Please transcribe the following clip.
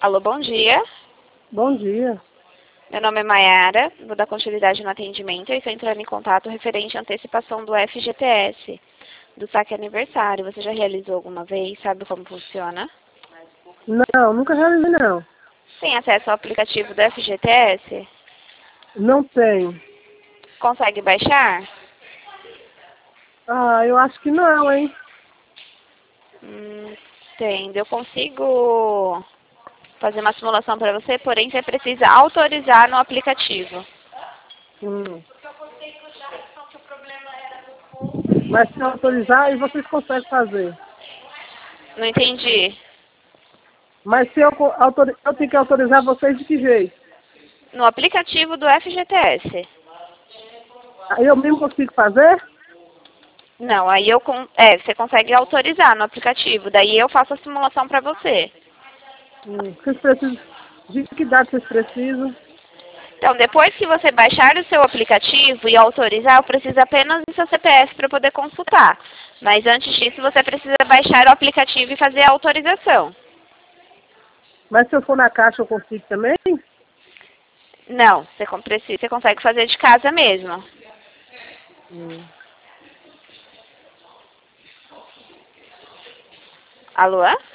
Alô, bom dia. Bom dia. Meu nome é Mayara, vou dar continuidade no atendimento e estou entrando em contato referente à antecipação do FGTS, do saque aniversário. Você já realizou alguma vez? Sabe como funciona? Não, nunca realizei não. Tem acesso ao aplicativo do FGTS? Não tenho. Consegue baixar? Ah, eu acho que não, hein? Entendo. Eu consigo fazer uma simulação para você, porém você precisa autorizar no aplicativo. Hum. Mas se autorizar, aí vocês conseguem fazer. Não entendi. Mas se eu tenho que autorizar vocês de que jeito? No aplicativo do FGTS. Aí eu mesmo consigo fazer? Não, aí você consegue autorizar no aplicativo, daí eu faço a simulação para você. Vocês precisam... De que data vocês precisam? Então, depois que você baixar o seu aplicativo e autorizar, eu preciso apenas do seu CPF para poder consultar. Mas antes disso, você precisa baixar o aplicativo e fazer a autorização. Mas se eu for na caixa, eu consigo também? Não, você consegue fazer de casa mesmo. Hum. Alô?